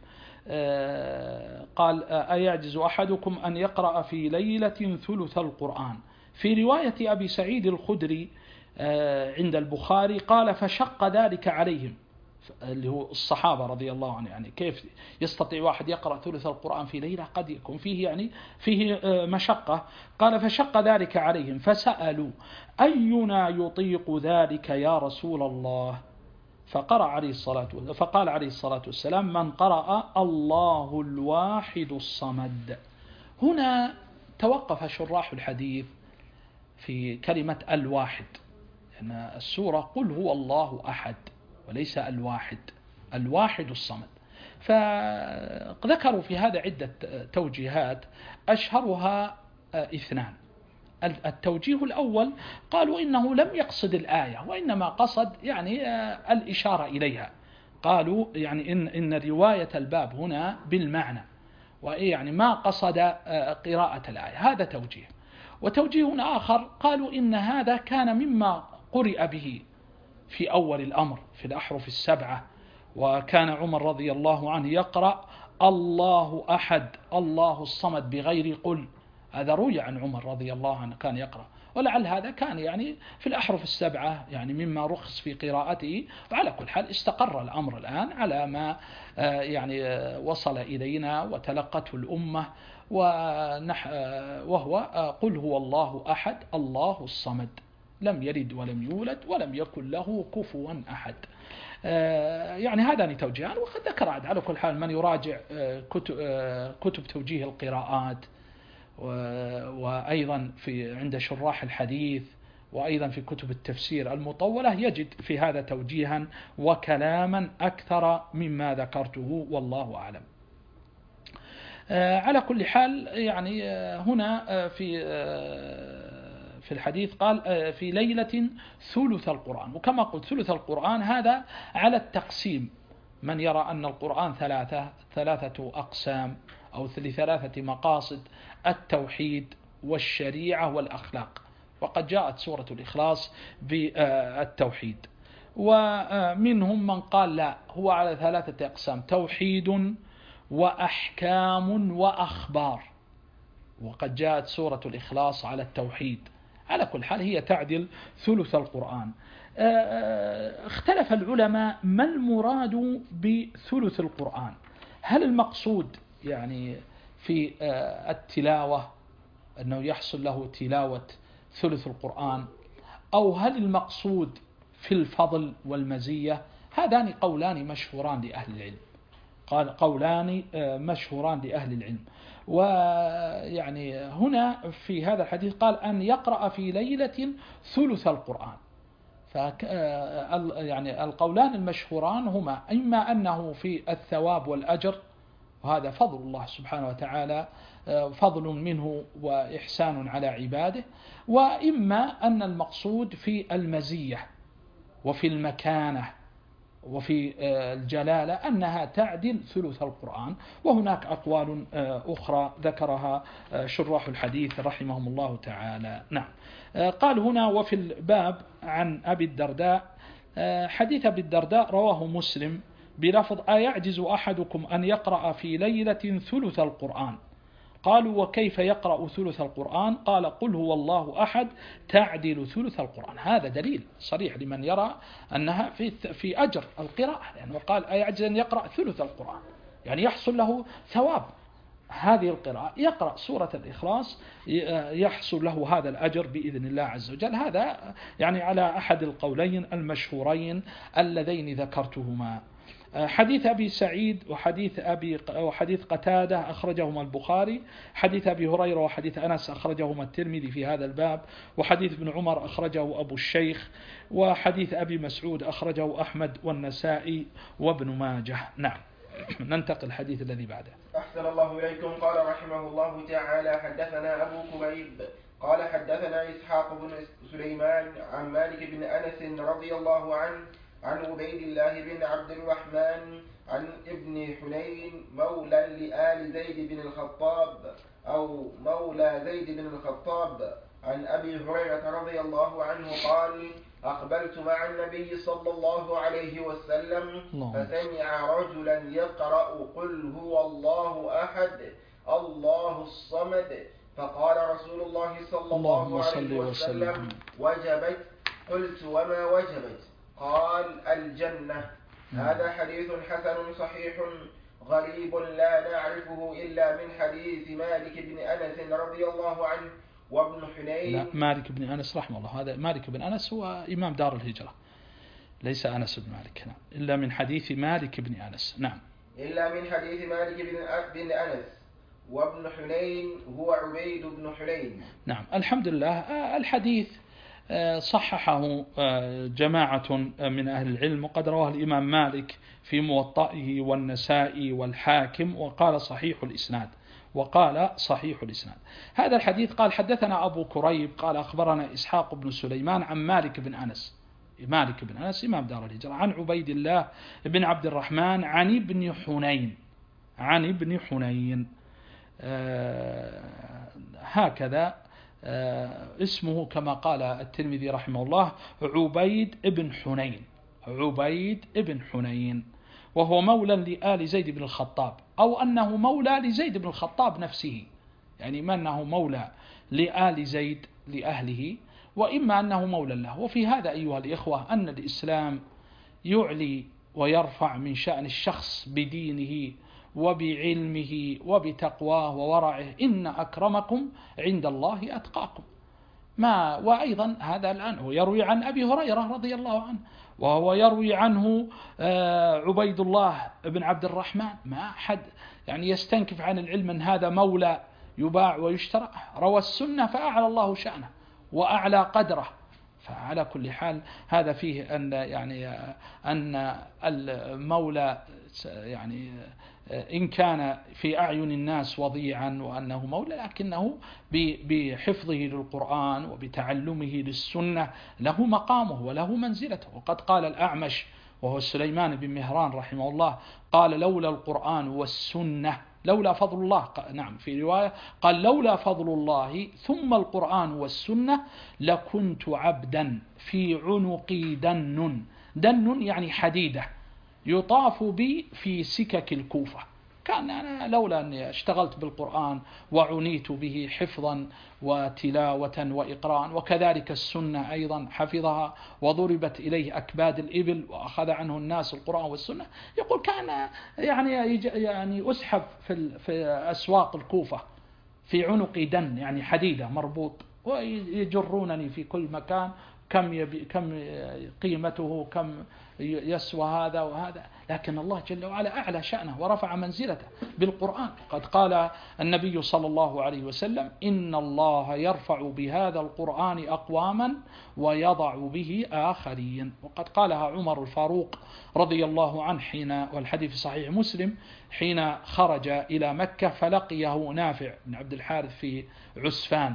قال: أيعجز أحدكم أن يقرأ في ليلة ثلث القرآن. في رواية أبي سعيد الخدري عند البخاري قال: فشق ذلك عليهم، اللي هو الصحابة رضي الله عنهم، يعني كيف يستطيع واحد يقرأ ثلث القرآن في ليلة؟ قد يكون فيه يعني فيه مشقة. قال: فشق ذلك عليهم فسألوا: أينا يطيق ذلك يا رسول الله؟ فقرأ عليه الصلاة فقال عليه الصلاة والسلام: من قرأ الله الواحد الصمد. هنا توقف شراح الحديث في كلمة الواحد، لأن يعني السورة قل هو الله أحد وليس الواحد، الواحد الصمد. فذكروا في هذا عدة توجيهات، أشهرها اثنان. التوجيه الأول قالوا إنه لم يقصد الآية، وإنما قصد يعني الإشارة إليها. قالوا يعني إن, إن رواية الباب هنا بالمعنى، ويعني ما قصد قراءة الآية. هذا توجيه. وتوجيه آخر قالوا إن هذا كان مما قرئ به في أول الأمر في الأحرف السبعة، وكان عمر رضي الله عنه يقرأ الله أحد الله الصمد بغير قل. هذا روي عن عمر رضي الله عنه كان يقرأ، ولعل هذا كان يعني في الأحرف السبعة يعني مما رخص في قراءته. وعلى كل حال استقر الأمر الآن على ما يعني وصل إلينا وتلقته الأمة، وهو قل هو الله أحد الله الصمد لم يلد ولم يولد ولم يكن له كفوا أحد. يعني هذان توجيهان. وقد ذكر على كل حال من يراجع كتب توجيه القراءات، وأيضا في عند شراح الحديث، وأيضا في كتب التفسير المطولة، يجد في هذا توجيها وكلاما أكثر مما ذكرته، والله أعلم. على كل حال يعني هنا في في الحديث قال في ليلة ثلث القرآن، وكما قلت ثلث القرآن هذا على التقسيم. من يرى أن القرآن ثلاثة ثلاثة أقسام أو لثلاثة مقاصد: التوحيد والشريعة والأخلاق، وقد جاءت سورة الإخلاص بالتوحيد. ومنهم من قال لا، هو على ثلاثة أقسام: توحيد وأحكام وأخبار، وقد جاءت سورة الإخلاص على التوحيد. على كل حال هي تعدل ثلث القرآن. اختلف العلماء ما المراد بثلث القرآن. هل المقصود يعني في التلاوة أنه يحصل له تلاوة ثلث القرآن، أو هل المقصود في الفضل والمزية؟ هذان قولان مشهوران لأهل العلم، قال قولان مشهوران لأهل العلم. ويعني هنا في هذا الحديث قال أن يقرأ في ليلة ثلث القرآن. ف يعني القولان المشهوران هما إما أنه في الثواب والأجر، وهذا فضل الله سبحانه وتعالى، فضل منه وإحسان على عباده، وإما أن المقصود في المزية وفي المكانة وفي الجلالة أنها تعدل ثلث القرآن. وهناك أقوال أخرى ذكرها شراح الحديث رحمهم الله تعالى. نعم. قال هنا وفي الباب عن أبي الدرداء، حديث أبي الدرداء رواه مسلم بلفظ أيعجز أحدكم أن يقرأ في ليلة ثلث القرآن؟ قالوا وكيف يقرأ ثلث القرآن؟ قال قل هو الله أحد تعدل ثلث القرآن. هذا دليل صريح لمن يرى أنها في في أجر القراءة، لأنه يعني قال أيعجز أن يقرأ ثلث القرآن، يعني يحصل له ثواب هذه القراءة. يقرأ سورة الإخلاص يحصل له هذا الأجر بإذن الله عز وجل. هذا يعني على أحد القولين المشهورين اللذين ذكرتهما. حديث أبي سعيد وحديث أبي وحديث قتادة أخرجهما البخاري، حديث أبي هريرة وحديث أنس أخرجهما الترمذي في هذا الباب، وحديث ابن عمر أخرجه أبو الشيخ، وحديث أبي مسعود أخرجه أحمد والنسائي وابن ماجه. نعم. ننتقل الحديث الذي بعده. أحسن الله إليكم. قال رحمه الله تعالى حدثنا أبو كريب قال حدثنا إسحاق بن سليمان عن مالك بن أنس رضي الله عنه عن عبيد الله بن عبد الرحمن عن ابن حنين مولى لآل زيد بن الخطاب أو مولى زيد بن الخطاب عن أبي هريرة رضي الله عنه قال أقبلت مع النبي صلى الله عليه وسلم فسمع رجلا يقرأ قل هو الله أحد الله الصمد، فقال رسول الله صلى الله عليه وسلم وجبت. قلت وما وجبت؟ قال الجنة. هذا حديث حسن صحيح غريب لا نعرفه إلا من حديث مالك بن أنس رضي الله عنه وابن حنين. لا، مالك بن أنس رحمه الله، هذا مالك بن أنس هو إمام دار الهجرة، ليس أنس بن مالك. نعم. إلا من حديث مالك بن أنس. نعم. إلا من حديث مالك بن أنس وابن حنين هو عبيد بن حنين. نعم. الحمد لله. الحديث صححه جماعة من أهل العلم، وقد رواه الإمام مالك في موطئه والنسائي والحاكم، وقال صحيح الإسناد وقال صحيح الإسناد. هذا الحديث قال حدثنا أبو كريب قال أخبرنا إسحاق بن سليمان عن مالك بن أنس، مالك بن أنس إمام دار الهجرة، عن عبيد الله بن عبد الرحمن عن ابن حنين عن ابن حنين آه هكذا آه اسمه كما قال الترمذي رحمه الله عبيد ابن حنين، عبيد ابن حنين، وهو مولى لآل زيد بن الخطاب، أو أنه مولى لزيد بن الخطاب نفسه، يعني ما أنه مولى لآل زيد لأهله، وإما أنه مولى له. وفي هذا أيها الإخوة أن الإسلام يعلي ويرفع من شأن الشخص بدينه وبعلمه وبتقواه وورعه، إن أكرمكم عند الله أتقاكم. ما وأيضا هذا الآن هو يروي عن أبي هريرة رضي الله عنه، وهو يروي عنه عبيد الله بن عبد الرحمن، ما أحد يعني يستنكف عن العلم أن هذا مولى يباع ويشترى، روى السنة فأعلى الله شأنه وأعلى قدره. فعلى كل حال هذا فيه أن يعني أن المولى يعني إن كان في أعين الناس وضيعا وأنه مولى، لكنه بحفظه للقرآن وبتعلمه للسنة له مقامه وله منزلته. وقد قال الأعمش وهو سليمان بن مهران رحمه الله قال لولا القرآن والسنة لولا فضل الله، نعم في رواية قال لولا فضل الله ثم القرآن والسنة لكنت عبدا في عنقي دن، دن يعني حديدة يطاف بي في سكك الكوفة، كان أنا لولا أني اشتغلت بالقرآن وعنيت به حفظا وتلاوة وإقراء، وكذلك السنة أيضا حفظها وضربت إليه أكباد الإبل وأخذ عنه الناس القرآن والسنة، يقول كان يعني يعني أسحب في في أسواق الكوفة في عنقي دن، يعني حديدة مربوط، ويجرونني في كل مكان، كم يبي كم قيمته، كم يسوى هذا وهذا. لكن الله جل وعلا أعلى شأنه ورفع منزلته بالقرآن. قد قال النبي صلى الله عليه وسلم: إن الله يرفع بهذا القرآن أقواما ويضع به آخرين. وقد قالها عمر الفاروق رضي الله عنه حين، والحديث في صحيح مسلم، حين خرج إلى مكة فلقيه نافع بن عبد الحارث في عسفان،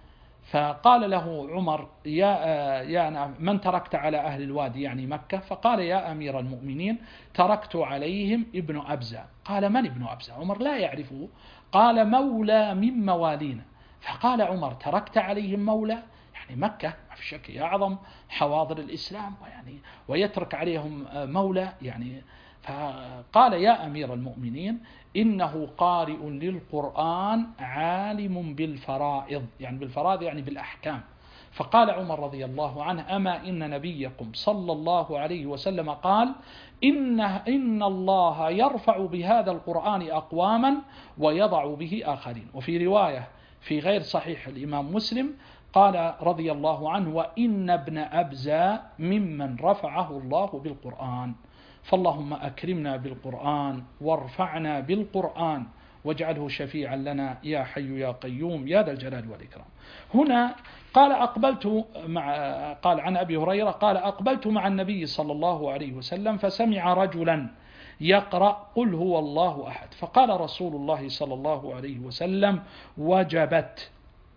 فقال له عمر: يا يا من تركت على أهل الوادي يعني مكة؟ فقال: يا أمير المؤمنين تركت عليهم ابن أبزة. قال: من ابن أبزة؟ عمر لا يعرفه. قال: مولى من موالينا. فقال عمر: تركت عليهم مولى؟ يعني مكة ما في شك أعظم حواضر الإسلام، ويعني ويترك عليهم مولى يعني. فقال: يا أمير المؤمنين إنه قارئ للقرآن عالم بالفرائض، يعني بالفرائض يعني بالأحكام. فقال عمر رضي الله عنه: أما إن نبيكم صلى الله عليه وسلم قال: إن, إن الله يرفع بهذا القرآن أقواما ويضع به آخرين. وفي رواية في غير صحيح الإمام مسلم قال رضي الله عنه: وإن ابن أبزة ممن رفعه الله بالقرآن. فاللهم أكرمنا بالقرآن وارفعنا بالقرآن واجعله شفيعا لنا يا حي يا قيوم يا ذا الجلال والإكرام. هنا قال: أقبلت مع قال عن أبي هريرة قال: أقبلت مع النبي صلى الله عليه وسلم فسمع رجلا يقرأ قل هو الله أحد، فقال رسول الله صلى الله عليه وسلم: وجبت.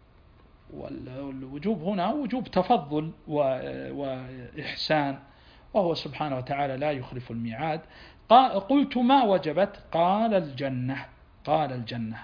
والوجوب هنا وجوب تفضل وإحسان، وهو سبحانه وتعالى لا يخلف الميعاد. قلت: ما وجبت؟ قال: الجنة. قال: الجنة.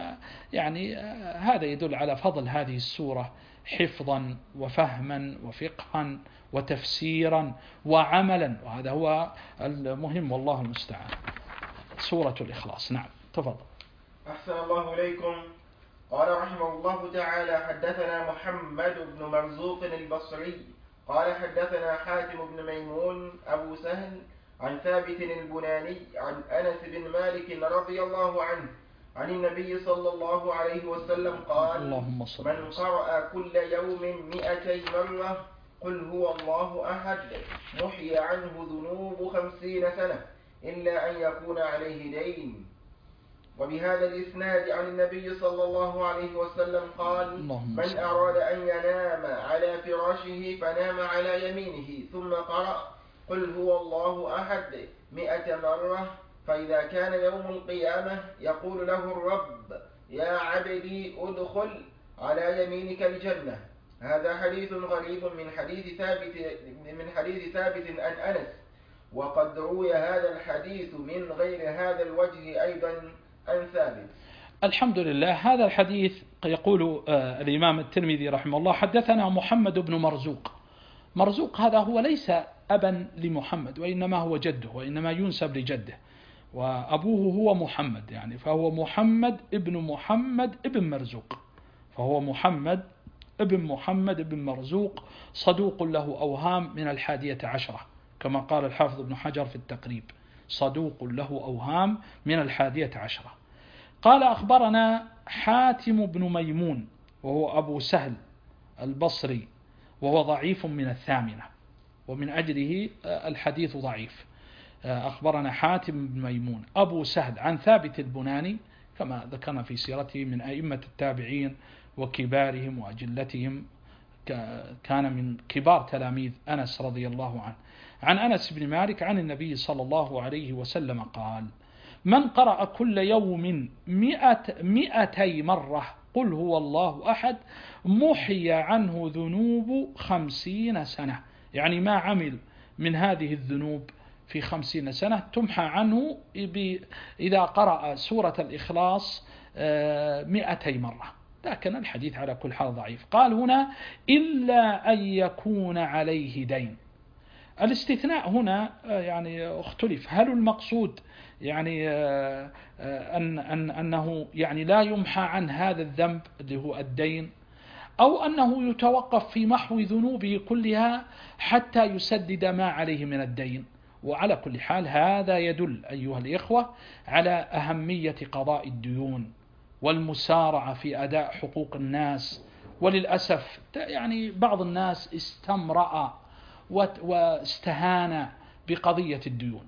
ويعني هذا يدل على فضل هذه السورة حفظا وفهما وفقها وتفسيرا وعملا، وهذا هو المهم والله المستعان. سورة الإخلاص. نعم تفضل. أحسن الله إليكم. قال رحمه الله تعالى: حدثنا محمد بن مرزوق البصري قال حدثنا حاتم بن ميمون أبو سهل عن ثابت البناني عن أنس بن مالك رضي الله عنه عن النبي صلى الله عليه وسلم قال: من قرأ كل يوم مئتي مرة قل هو الله أحد محي عنه ذنوب خمسين سنة إلا أن يكون عليه دين. وبهذا الإسناد عن النبي صلى الله عليه وسلم قال: من أراد أن ينام على فراشه فنام على يمينه ثم قرأ قل هو الله أحد مئة مرة، فإذا كان يوم القيامة يقول له الرب: يا عبدي أدخل على يمينك الجنة. هذا حديث غريب من حديث ثابت من حديث ثابت عن أنس، وقد روي هذا الحديث من غير هذا الوجه أيضا عن ثابت. الحمد لله. هذا الحديث يقول الإمام الترمذي رحمه الله: حدثنا محمد بن مرزوق. مرزوق هذا هو ليس أبا لمحمد، وإنما هو جده، وإنما ينسب لجده، وأبوه هو محمد، يعني فهو محمد ابن محمد ابن مرزوق، فهو محمد ابن محمد ابن مرزوق، صدوق له أوهام من الحادية عشرة كما قال الحافظ ابن حجر في التقريب، صدوق له أوهام من الحادية عشرة. قال: أخبرنا حاتم بن ميمون وهو أبو سهل البصري، وهو ضعيف من الثامنة، ومن أجله الحديث ضعيف. أخبرنا حاتم بن ميمون أبو سهل عن ثابت البناني كما ذكرنا في سيرته من أئمة التابعين وكبارهم وأجلتهم، كان من كبار تلاميذ أنس رضي الله عنه. عن أنس بن مالك عن النبي صلى الله عليه وسلم قال: من قرأ كل يوم مئة مئتي مرة قل هو الله أحد محي عنه ذنوب خمسين سنة، يعني ما عمل من هذه الذنوب في خمسين سنة تمحى عنه إذا قرأ سورة الإخلاص مئتي مرة. لكن الحديث على كل حال ضعيف. قال هنا: إلا أن يكون عليه دين. الاستثناء هنا يعني اختلف، هل المقصود يعني أن أن أنه يعني لا يمحى عن هذا الذنب اللي هو الدين، أو أنه يتوقف في محو ذنوبه كلها حتى يسدد ما عليه من الدين. وعلى كل حال هذا يدل أيها الإخوة على أهمية قضاء الديون والمسارعة في أداء حقوق الناس. وللأسف يعني بعض الناس استمرأ واستهان بقضية الديون،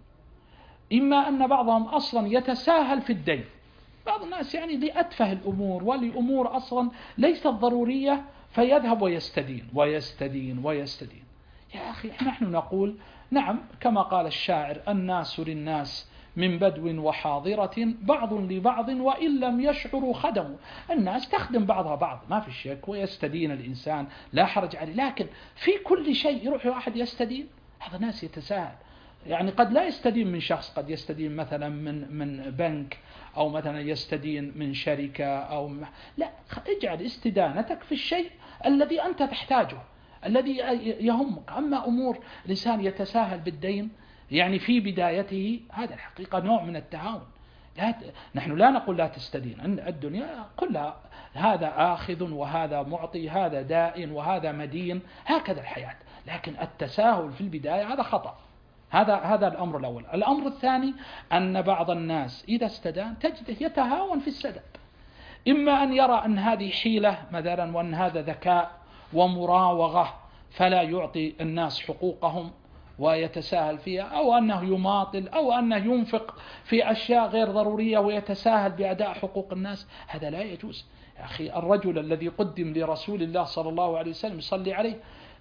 إما أن بعضهم أصلا يتساهل في الدين، بعض الناس يعني لأتفه الأمور ولأمور أصلا ليست ضرورية فيذهب ويستدين ويستدين ويستدين. يا أخي نحن نقول نعم كما قال الشاعر: الناس للناس من بدو وحاضرة بعض لبعض وإن لم يشعروا خدموا. الناس تخدم بعضها بعض ما في شك، ويستدين الإنسان لا حرج عليه، لكن في كل شيء يروح واحد يستدين، هذا ناس يتساهل. يعني قد لا يستدين من شخص، قد يستدين مثلا من من بنك، أو مثلا يستدين من شركة، أو م... لا، اجعل استدانتك في الشيء الذي أنت تحتاجه الذي يهمك. أما أمور الإنسان يتساهل بالدين يعني في بدايته، هذا الحقيقة نوع من التهاون. لا ت... نحن لا نقول لا تستدين، أن الدنيا كلها هذا آخذ وهذا معطي، هذا دائن وهذا مدين، هكذا الحياة. لكن التساهل في البداية هذا خطأ. هذا هذا الأمر الأول. الأمر الثاني أن بعض الناس إذا استدان تجده يتهاون في السداد، إما أن يرى أن هذه حيلة مثلا وأن هذا ذكاء ومراوغة فلا يعطي الناس حقوقهم ويتساهل فيها، أو أنه يماطل، أو أنه ينفق في أشياء غير ضرورية ويتساهل بأداء حقوق الناس. هذا لا يجوز. يا أخي الرجل الذي قدم لرسول الله صلى الله عليه وسلم يصلي عليه،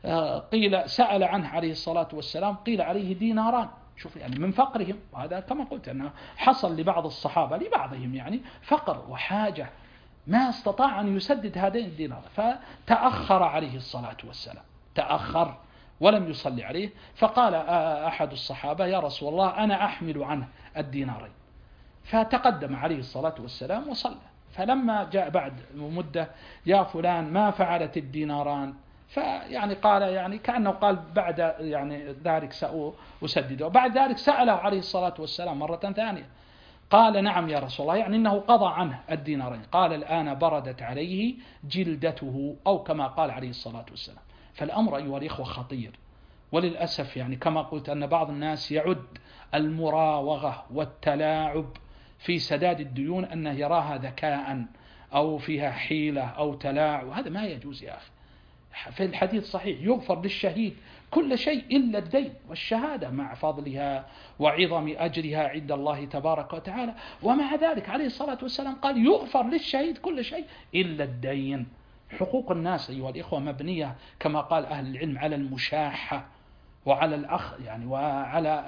قيل سأل عنه عليه الصلاة والسلام، قيل عليه ديناران. شوف يعني من فقرهم، وهذا كما قلت أنه حصل لبعض الصحابة لبعضهم يعني فقر وحاجة ما استطاع أن يسدد هذين الدينار، فتأخر عليه الصلاة والسلام، تأخر ولم يصلي عليه. فقال أحد الصحابة: يا رسول الله أنا أحمل عنه الدينارين. فتقدم عليه الصلاة والسلام وصلى. فلما جاء بعد مدة: يا فلان ما فعلت الديناران؟ فيعني قال يعني كأنه قال بعد يعني ذلك سأسدده. وبعد ذلك سأله عليه الصلاة والسلام مرة ثانية، قال: نعم يا رسول الله، يعني إنه قضى عنه الدينارين. قال: الآن بردت عليه جلدته، أو كما قال عليه الصلاة والسلام. فالأمر أيها الإخوة خطير. وللأسف يعني كما قلت أن بعض الناس يعد المراوغة والتلاعب في سداد الديون أنه يراها ذكاء أو فيها حيلة أو تلاعب، وهذا ما يجوز يا أخي. في الحديث صحيح: يغفر للشهيد كل شيء إلا الدين، والشهادة مع فضلها وعظم أجرها عند الله تبارك وتعالى. ومع ذلك عليه الصلاة والسلام قال: يغفر للشهيد كل شيء إلا الدين. حقوق الناس أيها الإخوة مبنية كما قال أهل العلم على المشاحة وعلى الأخ يعني وعلى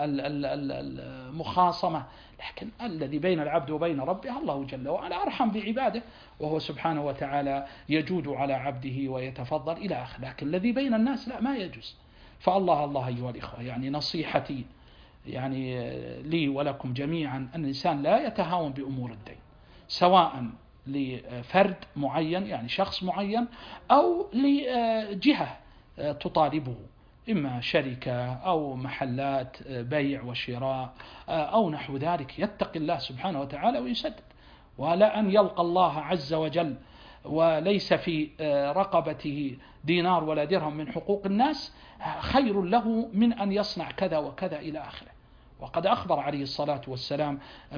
المخاصمة، لكن الذي بين العبد وبين ربه الله جل وعلا أرحم بعباده، وهو سبحانه وتعالى يجود على عبده ويتفضل إلى آخره. لكن الذي بين الناس لا، ما يجوز. فالله الله أيها الإخوة، يعني نصيحتي يعني لي ولكم جميعا أن الإنسان لا يتهاون بأمور الدين، سواء لفرد معين يعني شخص معين، أو لجهة تطالبه، إما شركة أو محلات بيع وشراء أو نحو ذلك. يتقي الله سبحانه وتعالى ويسدد، ولا أن يلقى الله عز وجل وليس في رقبته دينار ولا درهم من حقوق الناس، خير له من أن يصنع كذا وكذا إلى آخره. وقد أخبر عليه الصلاة والسلام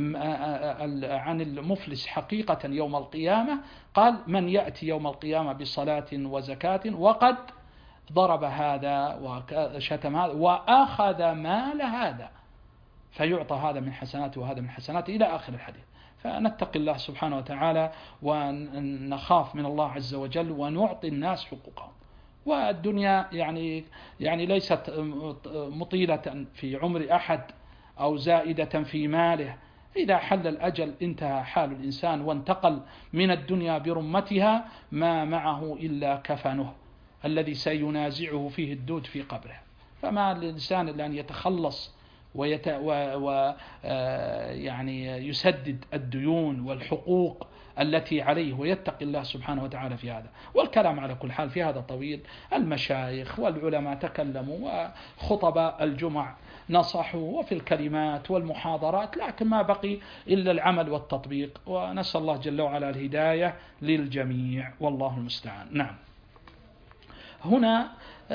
عن المفلس حقيقة يوم القيامة، قال: من يأتي يوم القيامة بصلاة وزكاة وقد ضرب هذا وشتم هذا وأخذ مال هذا، فيعطى هذا من حسناته وهذا من حسناته إلى آخر الحديث. فنتقي الله سبحانه وتعالى ونخاف من الله عز وجل ونعطي الناس حقوقهم. والدنيا يعني يعني ليست مطيلة في عمر أحد أو زائدة في ماله. إذا حل الأجل انتهى حال الإنسان وانتقل من الدنيا برمتها، ما معه إلا كفنه الذي سينازعه فيه الدود في قبره. فما للإنسان إلا أن يتخلص ويت و... و... يعني يسدد الديون والحقوق التي عليه ويتقي الله سبحانه وتعالى في هذا. والكلام على كل حال في هذا طويل، المشايخ والعلماء تكلموا وخطباء الجمع نصحوا وفي الكلمات والمحاضرات، لكن ما بقي إلا العمل والتطبيق، ونسأل الله جل وعلا الهداية للجميع والله المستعان. نعم. هنا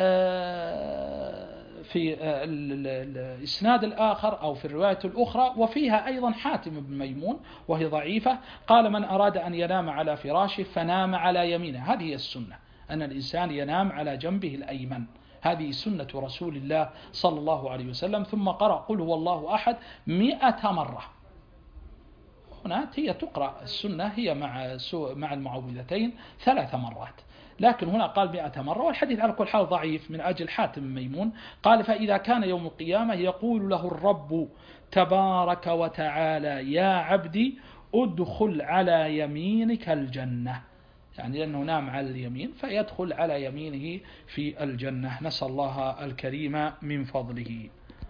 في الإسناد الآخر أو في الرواية الأخرى وفيها أيضا حاتم بن ميمون وهي ضعيفة، قال: من أراد أن ينام على فراشه فنام على يمينه. هذه هي السنة، أن الإنسان ينام على جنبه الأيمن، هذه سنة رسول الله صلى الله عليه وسلم. ثم قرأ قل هو الله أحد مئة مرة. هنا هي تقرأ السنة هي مع مع المعوذتين ثلاث مرات، لكن هنا قال مئة مرة، والحديث على كل حال ضعيف من أجل حاتم ميمون. قال: فإذا كان يوم القيامة يقول له الرب تبارك وتعالى يا عبدي ادخل على يمينك الجنة، يعني لأنه نام على اليمين فيدخل على يمينه في الجنة. نسأل الله الكريم من فضله.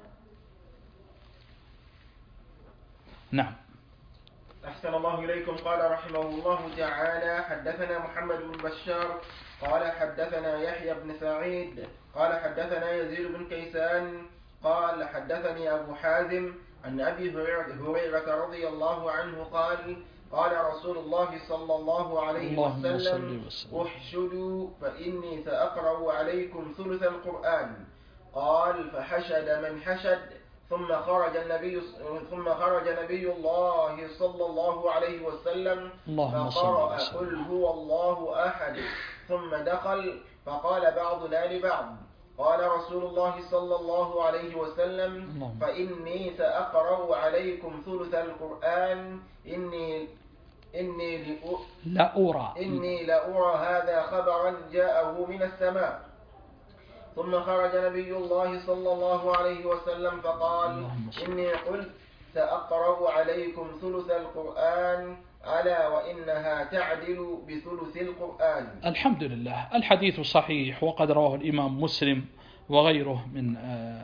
نعم. أحسن الله إليكم. قال رحمه الله تعالى: حدثنا محمد بن بشار قال حدثنا يحيى بن سعيد قال حدثنا يزيد بن كيسان قال حدثني أبو حازم عن أبي هريرة رضي الله عنه قال: قال رسول الله صلى الله عليه وسلم: احشدوا فإني سأقرأ عليكم ثلث القرآن. قال: فحشد من حشد، ثم خرج النبي ثم خرج نبي الله صلى الله عليه وسلم فقرأ قل هو الله أحد، ثم دخل فقال بعضنا لبعض: قال رسول الله صلى الله عليه وسلم: فإني سأقرأ عليكم ثلث القرآن، إني إني لأرى إني لأرى هذا خبرا جاءه من السماء. ثم خرج نبي الله صلى الله عليه وسلم فقال: إني قلت سأقرأ عليكم ثلث القرآن، ألا وإنها تعدل بثلث القرآن. الحمد لله. الحديث صحيح، وقد رواه الإمام مسلم وغيره من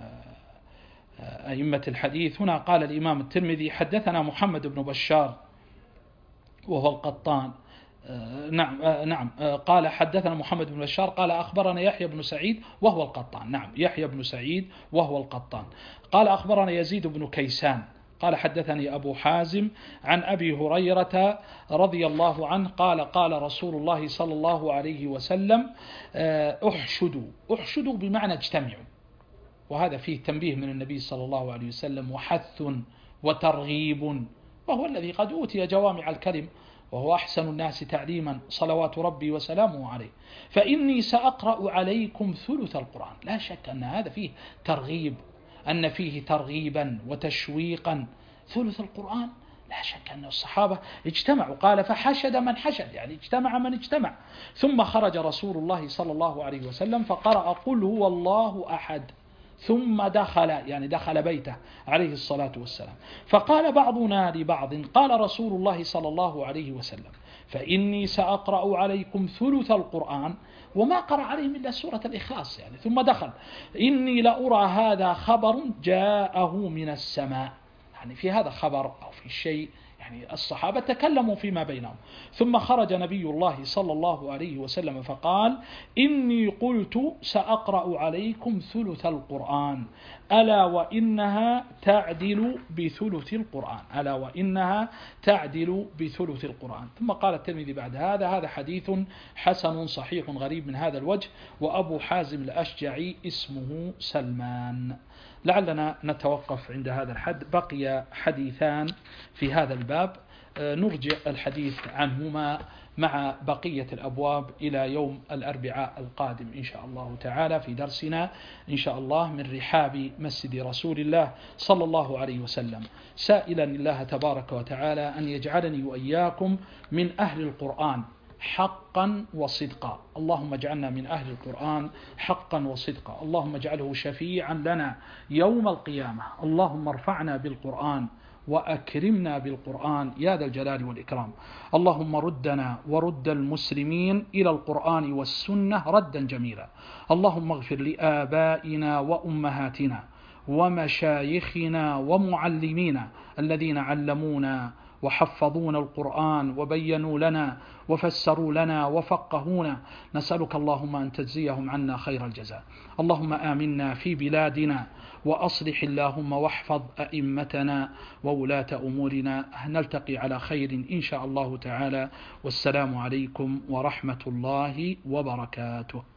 أئمة الحديث. هنا قال الإمام الترمذي: حدثنا محمد بن بشار وهو القطان. نعم نعم قال حدثنا محمد بن بشار قال أخبرنا يحيى بن سعيد وهو القطان. نعم، يحيى بن سعيد وهو القطان. قال أخبرنا يزيد بن كيسان قال حدثني أبو حازم عن أبي هريرة رضي الله عنه قال: قال رسول الله صلى الله عليه وسلم: احشدوا. احشدوا بمعنى اجتمعوا، وهذا فيه تنبيه من النبي صلى الله عليه وسلم وحث وترغيب، وهو الذي قد أوتي جوامع الكلم، وهو أحسن الناس تعليما صلوات ربي وسلامه عليه. فإني سأقرأ عليكم ثلث القرآن. لا شك أن هذا فيه ترغيب، أن فيه ترغيبا وتشويقا. ثلث القرآن لا شك أن الصحابة اجتمعوا. قال: فحشد من حشد، يعني اجتمع من اجتمع. ثم خرج رسول الله صلى الله عليه وسلم فقرأ قل هو الله أحد، ثم دخل، يعني دخل بيته عليه الصلاة والسلام. فقال بعضنا لبعض: قال رسول الله صلى الله عليه وسلم: فإني سأقرأ عليكم ثلث القرآن، وما قرأ عليهم إلا سورة الإخلاص يعني. ثم دخل: إني لأرى هذا خبر جاءه من السماء، يعني في هذا خبر أو في شيء، يعني الصحابة تكلموا فيما بينهم. ثم خرج نبي الله صلى الله عليه وسلم فقال: إني قلت سأقرأ عليكم ثلث القرآن، ألا وإنها تعدل بثلث القرآن، ألا وإنها تعدل بثلث القرآن. ثم قال الترمذي بعد هذا: هذا حديث حسن صحيح غريب من هذا الوجه، وأبو حازم الأشجعي اسمه سلمان. لعلنا نتوقف عند هذا الحد، بقي حديثان في هذا الباب نرجع الحديث عنهما مع بقية الأبواب إلى يوم الأربعاء القادم إن شاء الله تعالى في درسنا إن شاء الله من رحاب مسجد رسول الله صلى الله عليه وسلم، سائلا الله تبارك وتعالى أن يجعلني وإياكم من أهل القرآن حقا وصدقا. اللهم اجعلنا من أهل القرآن حقا وصدقا. اللهم اجعله شفيعا لنا يوم القيامة. اللهم ارفعنا بالقرآن وأكرمنا بالقرآن يا ذا الجلال والإكرام. اللهم ردنا ورد المسلمين إلى القرآن والسنة ردا جميلا. اللهم اغفر لآبائنا وأمهاتنا ومشايخنا ومعلمينا الذين علمونا وحفظونا القرآن وبينوا لنا وفسروا لنا وفقهونا، نسألك اللهم أن تجزيهم عنا خير الجزاء. اللهم آمنا في بلادنا، وأصلح اللهم واحفظ أئمتنا وولاة أمورنا. نلتقي على خير إن شاء الله تعالى، والسلام عليكم ورحمة الله وبركاته.